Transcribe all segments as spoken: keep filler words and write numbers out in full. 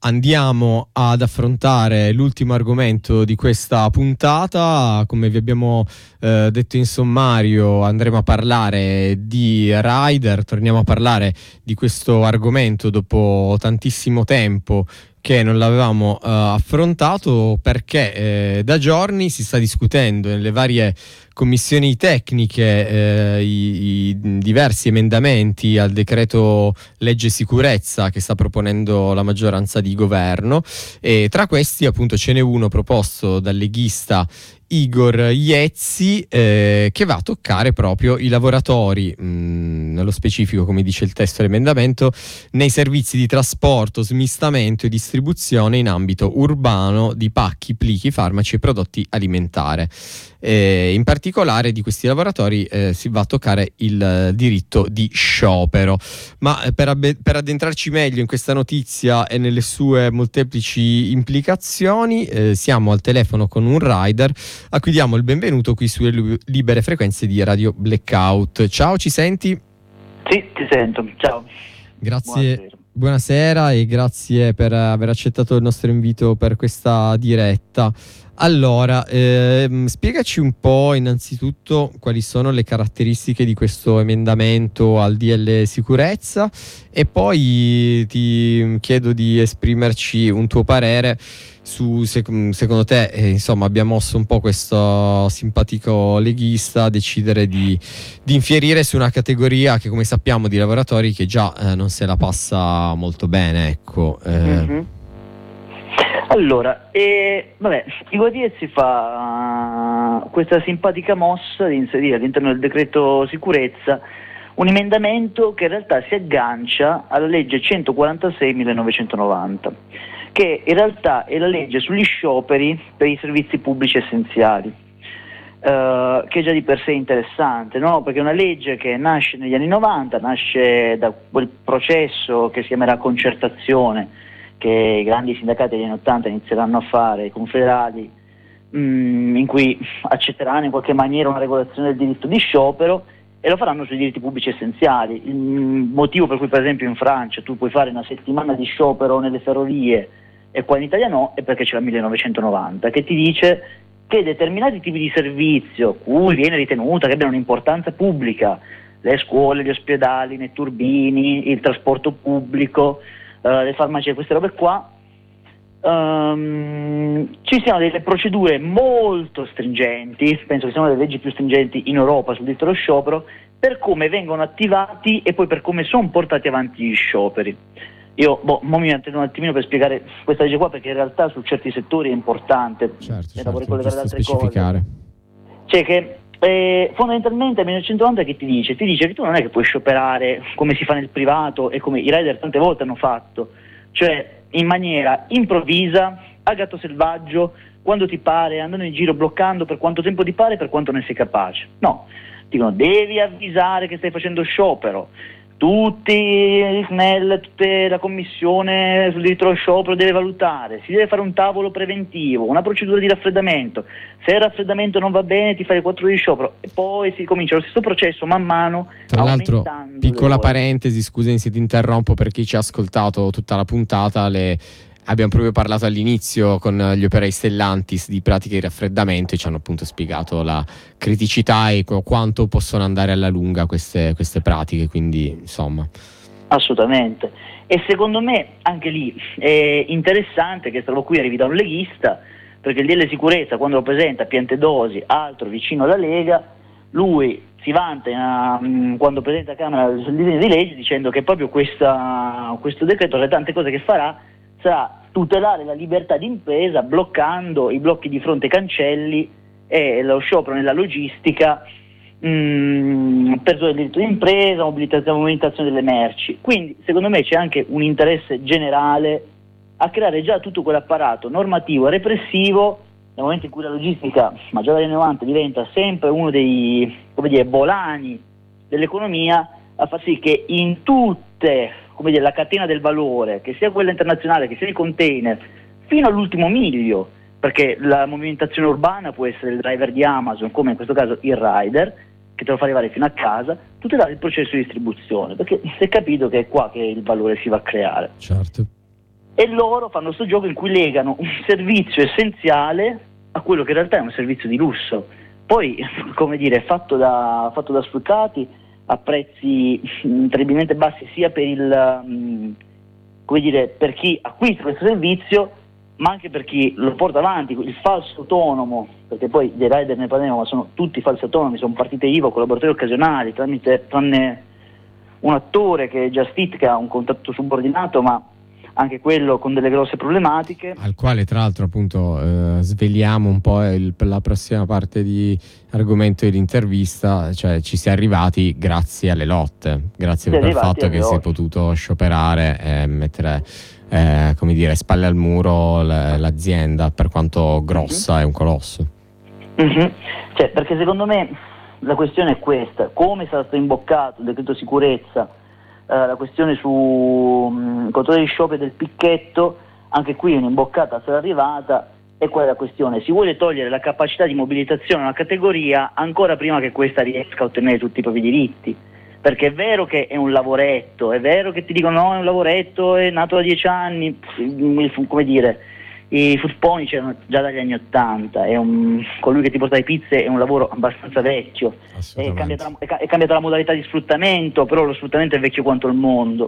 Andiamo ad affrontare l'ultimo argomento di questa puntata. Come vi abbiamo eh, detto in sommario, andremo a parlare di rider, torniamo a parlare di questo argomento dopo tantissimo tempo che non l'avevamo eh, affrontato, perché eh, da giorni si sta discutendo nelle varie commissioni tecniche eh, i, i diversi emendamenti al decreto legge sicurezza che sta proponendo la maggioranza di governo, e tra questi appunto ce n'è uno proposto dal leghista Igor Iezzi eh, che va a toccare proprio i lavoratori, mh, nello specifico, come dice il testo dell'emendamento, nei servizi di trasporto, smistamento e distribuzione in ambito urbano di pacchi, plichi, farmaci e prodotti alimentari. Eh, in particolare di questi lavoratori eh, si va a toccare il eh, diritto di sciopero. Ma eh, per, abbe- per addentrarci meglio in questa notizia e nelle sue molteplici implicazioni, eh, siamo al telefono con un rider a cui diamo il benvenuto qui sulle lu- libere frequenze di Radio Blackout. Ciao, ci senti? Sì, ti sento, ciao. Grazie, buonasera. Buonasera e grazie per aver accettato il nostro invito per questa diretta. Allora, ehm, spiegaci un po' innanzitutto quali sono le caratteristiche di questo emendamento al D L sicurezza, e poi ti chiedo di esprimerci un tuo parere su se secondo te eh, insomma abbia mosso un po' questo simpatico leghista a decidere di, di infierire su una categoria che, come sappiamo, di lavoratori che già eh, non se la passa molto bene, ecco. Eh. Mm-hmm. Allora, eh, vabbè, Igor Iezzi fa uh, questa simpatica mossa di inserire all'interno del decreto sicurezza un emendamento che in realtà si aggancia alla legge centoquarantasei millenovecentonovanta, che in realtà è la legge sugli scioperi per i servizi pubblici essenziali, uh, che è già di per sé interessante, no? Perché è una legge che nasce negli anni novanta, nasce da quel processo che si chiamerà concertazione, che i grandi sindacati degli anni ottanta inizieranno a fare, i confederali, mh, in cui accetteranno in qualche maniera una regolazione del diritto di sciopero, e lo faranno sui diritti pubblici essenziali. Il motivo per cui, per esempio, in Francia tu puoi fare una settimana di sciopero nelle ferrovie e qua in Italia no, è perché c'è la millenovecentonovanta che ti dice che determinati tipi di servizio, cui viene ritenuta che abbiano un'importanza pubblica, le scuole, gli ospedali, i netturbini, il trasporto pubblico, Uh, le farmacie, queste robe qua, um, ci siano delle procedure molto stringenti, penso che siano le leggi più stringenti in Europa sul diritto allo sciopero, per come vengono attivati e poi per come sono portati avanti gli scioperi. Io boh, mo mi metto un attimino per spiegare questa legge qua, perché in realtà su certi settori è importante, certo, e certo, vorrei collegare ad altre specificare. Cose. Cioè che Eh, fondamentalmente il millenovecentonovanta che ti dice? Ti dice che tu non è che puoi scioperare come si fa nel privato e come i rider tante volte hanno fatto, cioè in maniera improvvisa, a gatto selvaggio, quando ti pare, andando in giro bloccando per quanto tempo ti pare, per quanto ne sei capace. No, dicono devi avvisare che stai facendo sciopero, tutti i S N E L, tutta la commissione sul diritto allo sciopero deve valutare, si deve fare un tavolo preventivo, una procedura di raffreddamento, se il raffreddamento non va bene ti fai le quattro ore di sciopero, e poi si comincia lo stesso processo man mano. Tra l'altro, piccola parentesi, scusami se ti interrompo, per chi ci ha ascoltato tutta la puntata, le abbiamo proprio parlato all'inizio con gli operai Stellantis di pratiche di raffreddamento e ci hanno appunto spiegato la criticità e quanto possono andare alla lunga queste, queste pratiche, quindi insomma. Assolutamente. E secondo me anche lì è interessante che stavo qui arrivi da un leghista, perché il D L sicurezza, quando lo presenta a Piantedosi, altro vicino alla Lega, lui si vanta uh, quando presenta a Camera il disegno di legge dicendo che proprio questa, questo decreto, le tante cose che farà, sarà tutelare la libertà di impresa bloccando i blocchi di fronte ai cancelli e lo sciopero nella logistica, mh, per il diritto di impresa, mobilitazione, mobilitazione delle merci. Quindi secondo me c'è anche un interesse generale a creare già tutto quell'apparato normativo e repressivo nel momento in cui la logistica, ma già dagli anni novanta, diventa sempre uno dei, come dire, volani dell'economia, a far sì che in tutte, come dire, la catena del valore, che sia quella internazionale, che sia i container, fino all'ultimo miglio, perché la movimentazione urbana può essere il driver di Amazon, come in questo caso il rider, che te lo fa arrivare fino a casa, tutelare il processo di distribuzione, perché si è capito che è qua che il valore si va a creare. Certo. e loro fanno questo gioco in cui legano un servizio essenziale a quello che in realtà è un servizio di lusso, poi come dire fatto da, fatto da sfruttati a prezzi mh, terribilmente bassi sia per il mh, come dire per chi acquista questo servizio, ma anche per chi lo porta avanti, il falso autonomo, perché poi dei rider ne parliamo, ma sono tutti falsi autonomi, sono partite I V A, collaboratori occasionali, tramite, tranne un attore che è Just Eat, che ha un contratto subordinato, ma anche quello con delle grosse problematiche. Al quale tra l'altro appunto eh, sveliamo un po' il, per la prossima parte di argomento dell'intervista, cioè ci si è arrivati grazie alle lotte, grazie per il fatto che si è potuto scioperare e mettere eh, come dire spalle al muro l'azienda, per quanto grossa, mm-hmm. è un colosso. Mm-hmm. Cioè, perché secondo me la questione è questa: come sarà stato imboccato il decreto sicurezza, Uh, la questione su um, controllo di sciopero del picchetto, anche qui un'imboccata sarà arrivata, e qual è la questione? Si vuole togliere la capacità di mobilitazione a una categoria ancora prima che questa riesca a ottenere tutti i propri diritti, perché è vero che è un lavoretto, è vero che ti dicono no, è un lavoretto, è nato da dieci anni, come dire, i food pony c'erano già dagli anni ottanta, è un, colui che ti porta le pizze è un lavoro abbastanza vecchio, è cambiata, la, è cambiata la modalità di sfruttamento, però lo sfruttamento è vecchio quanto il mondo.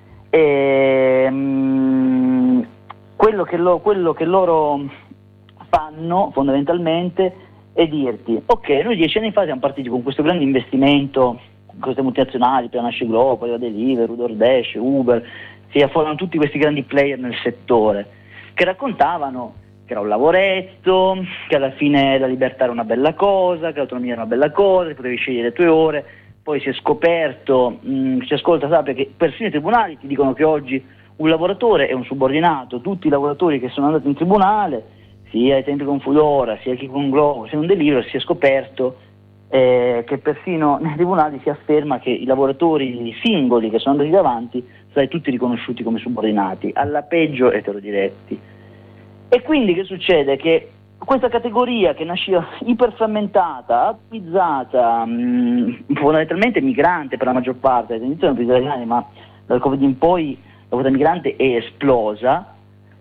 E, um, quello, che lo, quello che loro fanno fondamentalmente è dirti: ok, noi dieci anni fa siamo partiti con questo grande investimento, con queste multinazionali, Panache Globo, Deliveroo, DoorDash, Uber, si affondano tutti questi grandi player nel settore, che raccontavano che era un lavoretto, che alla fine la libertà era una bella cosa, che l'autonomia era una bella cosa, che potevi scegliere le tue ore. Poi si è scoperto, mh, si ascolta, sa, perché persino i tribunali ti dicono che oggi un lavoratore è un subordinato. Tutti i lavoratori che sono andati in tribunale, sia ai tempi con Foodora, sia chi con Globo, sia con Deliveroo, si è scoperto eh, che persino nei tribunali si afferma che i lavoratori singoli che sono andati davanti sono tutti riconosciuti come subordinati, alla peggio eterodiretti. E quindi che succede? Che questa categoria che nasceva iperframmentata, atomizzata, mh, fondamentalmente migrante per la maggior parte, all'inizio erano italiani, ma dal Covid in poi la quota migrante è esplosa,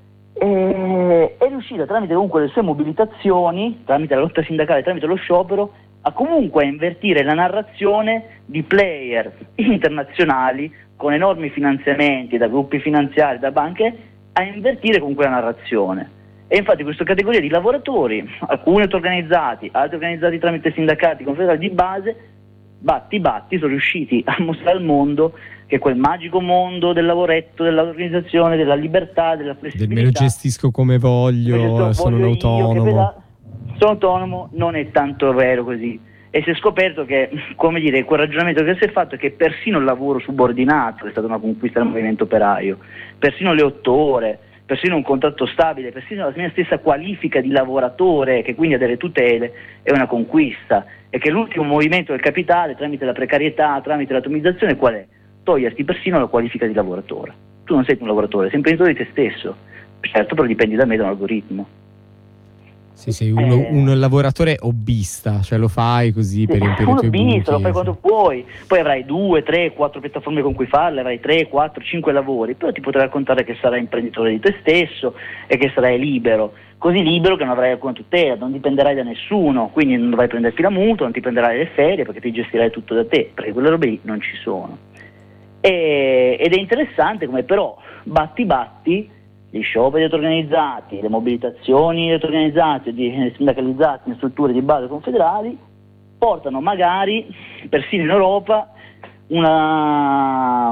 e è riuscita tramite comunque le sue mobilitazioni, tramite la lotta sindacale, tramite lo sciopero, a comunque invertire la narrazione di player internazionali con enormi finanziamenti da gruppi finanziari, da banche, a invertire comunque la narrazione. E infatti questa categoria di lavoratori, alcuni auto-organizzati, altri organizzati tramite sindacati confederali di base, batti batti sono riusciti a mostrare al mondo che quel magico mondo del lavoretto, dell'organizzazione, della libertà, della flessibilità, del me lo gestisco come voglio, sono un autonomo. Io, sono autonomo, non è tanto vero così. E si è scoperto che, come dire, quel ragionamento che si è fatto è che persino il lavoro subordinato è stata una conquista del movimento operaio, persino le otto ore, persino un contratto stabile, persino la mia stessa qualifica di lavoratore, che quindi ha delle tutele, è una conquista, e che l'ultimo movimento del capitale, tramite la precarietà, tramite l'atomizzazione, qual è? Toglierti persino la qualifica di lavoratore. Tu non sei un lavoratore, sei imprenditore di te stesso, certo, però dipendi da me, da un algoritmo. Sì, sei uno, eh, un lavoratore hobbista, cioè lo fai così sì, per riempire i tuoi buchi. Hobbista, lo fai quando puoi, poi avrai due, tre, quattro piattaforme con cui farle, avrai tre, quattro, cinque lavori, però ti potrai raccontare che sarai imprenditore di te stesso e che sarai libero, così libero che non avrai alcuna tutela, non dipenderai da nessuno, quindi non dovrai prenderti la mutua, non ti prenderai le ferie perché ti gestirai tutto da te, perché quelle robe lì non ci sono. E, ed è interessante come però batti batti gli scioperi auto-organizzati, le mobilitazioni auto-organizzate, di sindacalizzati in strutture di base confederali, portano magari, persino in Europa, una,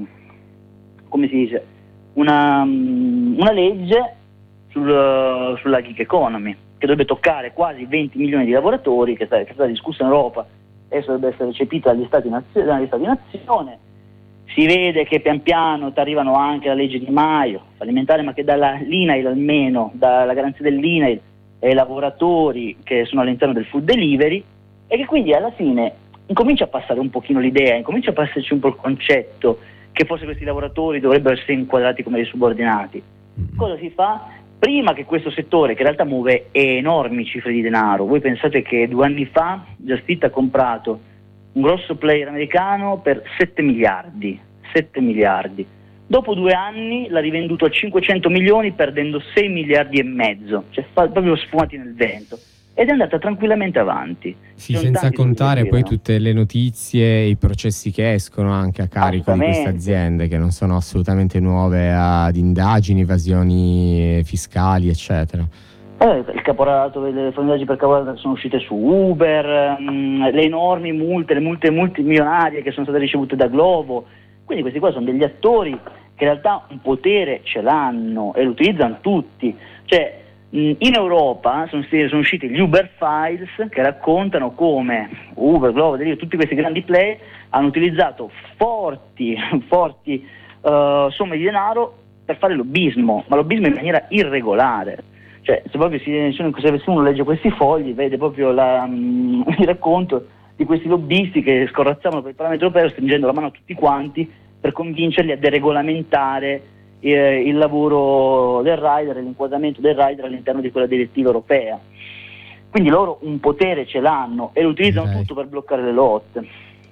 come si dice, una, una legge sul, sulla gig economy, che dovrebbe toccare quasi venti milioni di lavoratori, che è stata discussa in Europa, adesso dovrebbe essere recepita dagli Stati nazione, dagli Stati nazione. Si vede che pian piano ti arrivano anche la legge Di Maio, fallimentare, ma che dalla l'I N A I L almeno, dalla garanzia dell'I N A I L ai lavoratori che sono all'interno del food delivery, e che quindi alla fine incomincia a passare un pochino l'idea, incomincia a passarci un po' il concetto che forse questi lavoratori dovrebbero essere inquadrati come dei subordinati. Cosa si fa? Prima che questo settore, che in realtà muove enormi cifre di denaro, voi pensate che due anni fa Just Eat ha comprato un grosso player americano per sette miliardi, sette miliardi, Dopo due anni l'ha rivenduto a cinquecento milioni perdendo sei miliardi e mezzo, cioè fa, proprio sfumati nel vento. Ed è andata tranquillamente avanti. Sì, senza contare poi tutte le notizie e i processi che escono anche a carico di queste aziende, che non sono assolutamente nuove, ad indagini, evasioni fiscali, eccetera. Eh, il caporalato, le indagini per caporalato che sono uscite su Uber, mh, le enormi multe, le multe multimilionarie che sono state ricevute da Glovo. Quindi questi qua sono degli attori che in realtà un potere ce l'hanno e lo utilizzano tutti. Cioè, in Europa sono, sono usciti gli Uber Files che raccontano come Uber, Glovo, Deliveroo, tutti questi grandi player hanno utilizzato forti, forti uh, somme di denaro per fare lobbismo, ma lobbismo in maniera irregolare. Cioè, se proprio si, se uno legge questi fogli vede proprio la, um, il racconto di questi lobbisti che scorrazzavano per il Parlamento europeo stringendo la mano a tutti quanti per convincerli a deregolamentare eh, il lavoro del rider e l'inquadramento del rider all'interno di quella direttiva europea. Quindi loro un potere ce l'hanno e lo utilizzano okay. tutto per bloccare le lotte.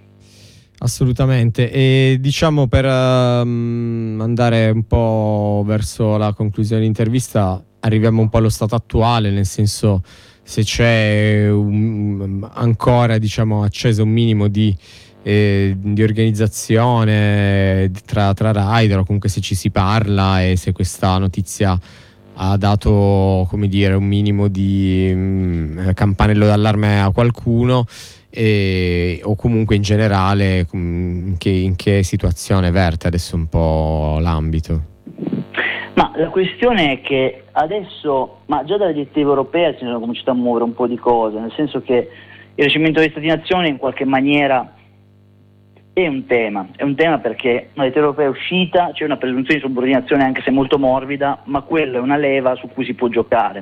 Assolutamente. E diciamo, per um, andare un po' verso la conclusione dell'intervista, arriviamo un po' allo stato attuale, nel senso, se c'è un, ancora diciamo acceso un minimo di, eh, di organizzazione tra, tra rider, o comunque se ci si parla e se questa notizia ha dato, come dire, un minimo di mh, campanello d'allarme a qualcuno, e, o comunque in generale in che, in che situazione verte adesso un po' l'ambito. Ma la questione è che adesso, ma già dalla direttiva europea si sono cominciate a muovere un po' di cose, nel senso che il recepimento degli Stati Nazione in qualche maniera è un tema, è un tema perché la direttiva europea è uscita, c'è una presunzione di subordinazione anche se molto morbida, ma quella è una leva su cui si può giocare.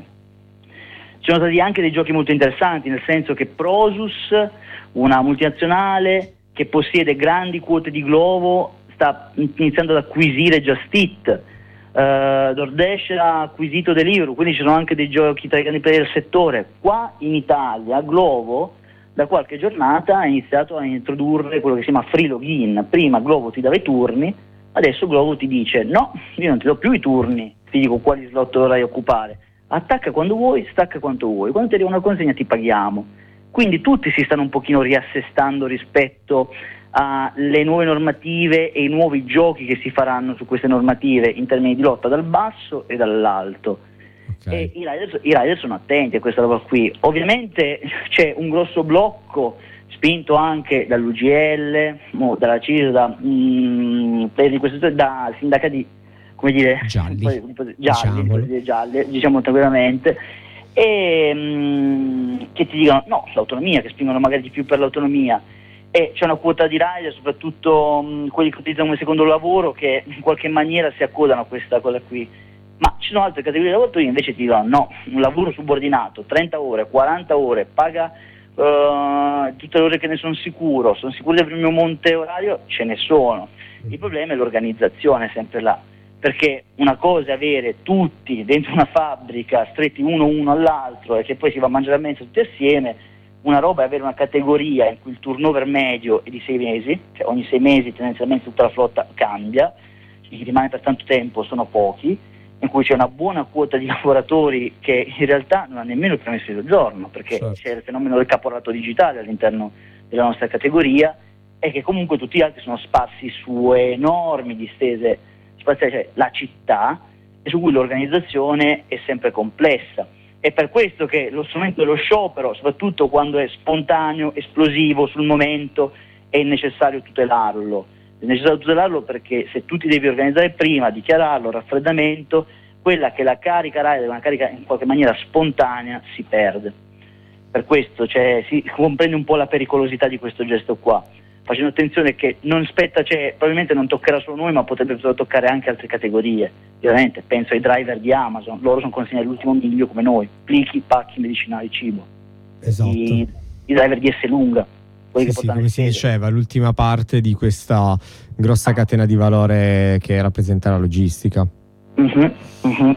Ci sono stati anche dei giochi molto interessanti, nel senso che Prosus, una multinazionale che possiede grandi quote di Glovo, sta iniziando ad acquisire Just Eat. Uh, DoorDash ha acquisito Deliveroo, quindi ci sono anche dei giochi tra i grandi player del settore. Qua in Italia Glovo da qualche giornata ha iniziato a introdurre quello che si chiama free login. Prima Glovo ti dava i turni, adesso Glovo ti dice no, io non ti do più i turni, ti dico quali slot dovrai occupare, attacca quando vuoi, stacca quando vuoi, quando ti arriva una consegna ti paghiamo. Quindi tutti si stanno un pochino riassestando rispetto alle nuove normative e i nuovi giochi che si faranno su queste normative in termini di lotta dal basso e dall'alto. Okay. E i rider, i rider sono attenti a questa roba qui. Ovviamente c'è un grosso blocco spinto anche dall'U G L, dalla C I S, da, mm, di questo, da sindacati, come dire, gialli, un po', un po', gialli, dire, gialli, diciamo tranquillamente, e mm, che ti dicono no, l'autonomia, che spingono magari di più per l'autonomia. E c'è una quota di rider, soprattutto mh, quelli che utilizzano come secondo lavoro, che in qualche maniera si accodano a questa cosa qui. Ma ci sono altre categorie di lavoratori che invece ti dicono no, un lavoro subordinato, trenta ore, quaranta ore, paga uh, tutte le ore che ne sono sicuro, sono sicuro del mio monte orario, ce ne sono. Il problema è l'organizzazione, sempre là, perché una cosa è avere tutti dentro una fabbrica stretti uno uno all'altro e che poi si va a mangiare a mensa tutti assieme. Una roba è avere una categoria in cui il turnover medio è di sei mesi, cioè ogni sei mesi tendenzialmente tutta la flotta cambia, chi rimane per tanto tempo sono pochi, in cui c'è una buona quota di lavoratori che in realtà non ha nemmeno il permesso di soggiorno, perché certo. c'è il fenomeno del caporalato digitale all'interno della nostra categoria, e che comunque tutti gli altri sono sparsi su enormi distese spaziali, cioè la città, e su cui l'organizzazione è sempre complessa. È per questo che lo strumento dello sciopero, soprattutto quando è spontaneo, esplosivo, sul momento, è necessario tutelarlo. È necessario tutelarlo perché se tu ti devi organizzare prima, dichiararlo, raffreddamento, quella che è la carica rider, una carica in qualche maniera spontanea, si perde. Per questo cioè, si comprende un po' la pericolosità di questo gesto qua, facendo attenzione che non spetta, cioè, probabilmente non toccherà solo noi, ma potrebbe toccare anche altre categorie. Ovviamente penso ai driver di Amazon, loro sono consegnati all'ultimo miglio come noi, plichi, pacchi, medicinali, cibo. Esatto. I, i driver di S lunga, quelli sì, che sì, portano come si diceva, l'ultima parte di questa grossa catena di valore che rappresenta la logistica. Mm-hmm, mm-hmm.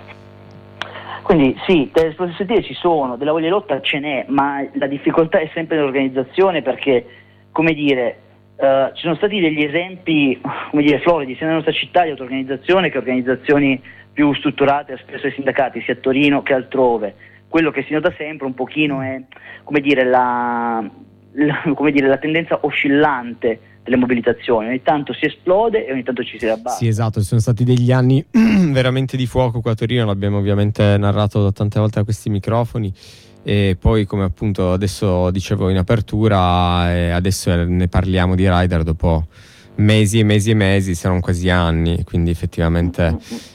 Quindi sì, delle prospettive ci sono, della voglia di lotta ce n'è, ma la difficoltà è sempre nell'organizzazione, perché, come dire, Uh, ci sono stati degli esempi, come dire, floridi, sia nella nostra città di auto-organizzazione che organizzazioni più strutturate, spesso ai sindacati, sia a Torino che altrove. Quello che si nota sempre un pochino è, come dire, la, la, come dire, la tendenza oscillante delle mobilitazioni. Ogni tanto si esplode e ogni tanto ci si rabbassa. Sì, esatto, ci sono stati degli anni veramente di fuoco qua a Torino, l'abbiamo ovviamente narrato tante volte a questi microfoni. E poi, come appunto adesso dicevo in apertura, e adesso ne parliamo di rider dopo mesi e mesi e mesi, se non quasi anni, quindi effettivamente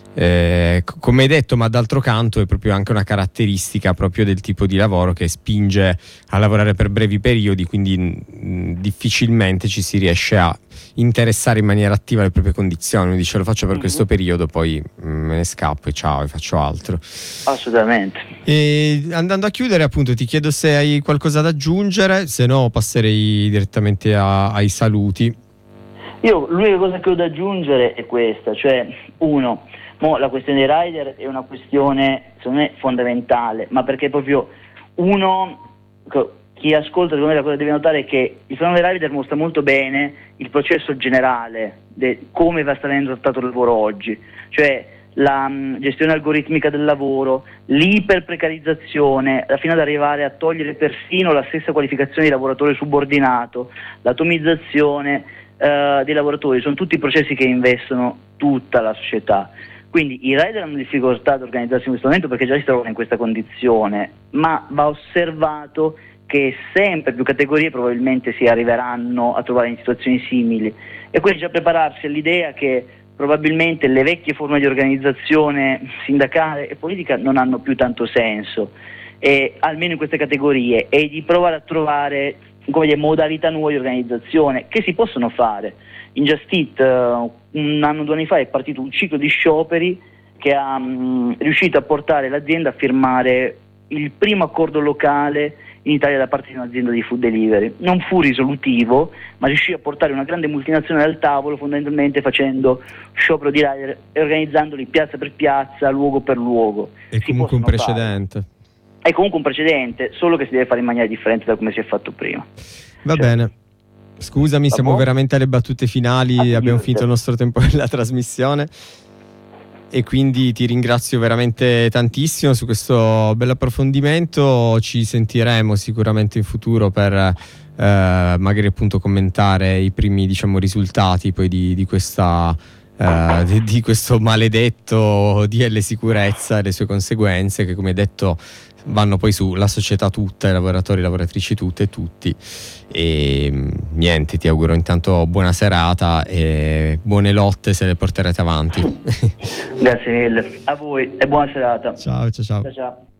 eh, come hai detto, ma d'altro canto è proprio anche una caratteristica proprio del tipo di lavoro che spinge a lavorare per brevi periodi, quindi mh, difficilmente ci si riesce a interessare in maniera attiva alle proprie condizioni. Mi dice lo faccio per mm-hmm. questo periodo, poi mh, me ne scappo e ciao e faccio altro. Assolutamente. E andando a chiudere, appunto, ti chiedo se hai qualcosa da aggiungere, se no passerei direttamente a, ai saluti. Io l'unica cosa che ho da aggiungere è questa, cioè uno, mo la questione dei rider è una questione secondo me fondamentale, ma perché proprio uno, chi ascolta secondo me la cosa che deve notare è che il fenomeno dei rider mostra molto bene il processo generale di come va venendo trattato il lavoro oggi, cioè la um, gestione algoritmica del lavoro, l'iperprecarizzazione, fino ad arrivare a togliere persino la stessa qualificazione di lavoratore subordinato, l'atomizzazione Uh, dei lavoratori, sono tutti processi che investono tutta la società. Quindi i rider hanno difficoltà ad organizzarsi in questo momento perché già si trovano in questa condizione, ma va osservato che sempre più categorie probabilmente si arriveranno a trovare in situazioni simili, e quindi già prepararsi all'idea che probabilmente le vecchie forme di organizzazione sindacale e politica non hanno più tanto senso, e almeno in queste categorie, e di provare a trovare come dire, modalità nuove di organizzazione che si possono fare. In Just Eat uh, un anno, due anni fa è partito un ciclo di scioperi che ha um, riuscito a portare l'azienda a firmare il primo accordo locale in Italia da parte di un'azienda di food delivery. Non fu risolutivo, ma riuscì a portare una grande multinazionale al tavolo, fondamentalmente facendo sciopero di rider e organizzandoli piazza per piazza, luogo per luogo. È comunque un precedente. Fare. È comunque un precedente, solo che si deve fare in maniera differente da come si è fatto prima. Va cioè, bene. Scusami, siamo buon? veramente alle battute finali, ah, abbiamo finito il nostro tempo nella trasmissione e quindi ti ringrazio veramente tantissimo su questo bel approfondimento. Ci sentiremo sicuramente in futuro per eh, magari appunto commentare i primi, diciamo, risultati poi di, di questa Uh, di, di questo maledetto D L sicurezza e le sue conseguenze, che come hai detto vanno poi sulla società tutta, i lavoratori, le lavoratrici tutte e tutti. E niente, ti auguro intanto buona serata e buone lotte se le porterete avanti. Grazie mille a voi e buona serata. Ciao ciao ciao, ciao, ciao.